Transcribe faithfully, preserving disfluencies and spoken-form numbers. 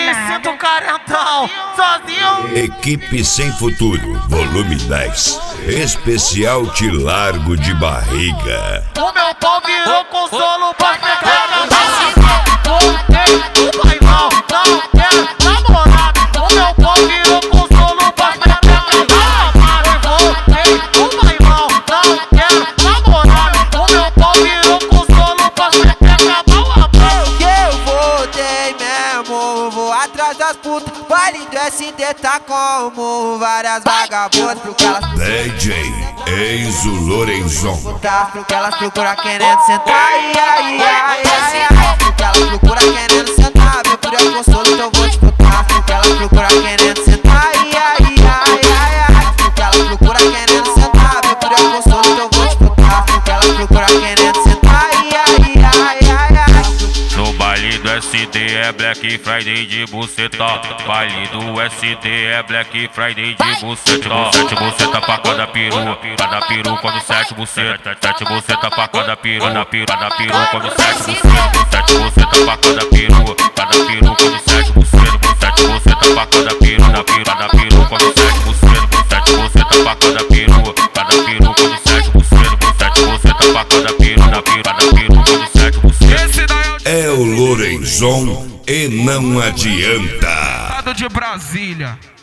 me sinto carentão, sozinho. Equipe Sem Futuro, volume dez. Especial Te Largo de Barriga. O meu pau virou consolo pra pegar na barriga. O bailão não quer namorado. O meu pau virou consolo pra pegar na barriga. Voltei, o bailão não quer namorado. O meu pau virou consolo pra pegar na barriga. Eu voltei mesmo, vou atrás das putas. Baile do S D tá como várias vagabundas, porque elas D J Enzo Lorenzon. tá, porque elas procuram querendo sentar. Ai, ai, ai, ai, ai. Porque elas procuram querendo sentar. Meu filho é consolo, então vou te botar. Porque elas procuram querendo sentar. Ai, ai, ai, ai, ai. Porque elas procuram querendo sentar. Meu filho é consolo, então vou te botar. Porque elas procuram querendo sentar. Ai, ai, ai, ai, ai. No baile do S D é Black Friday de buceta. Baile do S D é Black Friday de buceta. Sete buceta pra cada peru, cada peru come sete buceta. Sete buceta pra cada peru, cada peru, cada peru come sete buceta. Sete buceta pra cada peru, cada peru come sete buceta. Sete buceta pra cada peru, cada peru, cada peru come sete buceta. Sete buceta pra cada peru, cada peru come sete buceta. Sete buceta pra cada peru, cada peru, cada peru come sete buceta. É o Lorenzon e não adianta. De Brasília.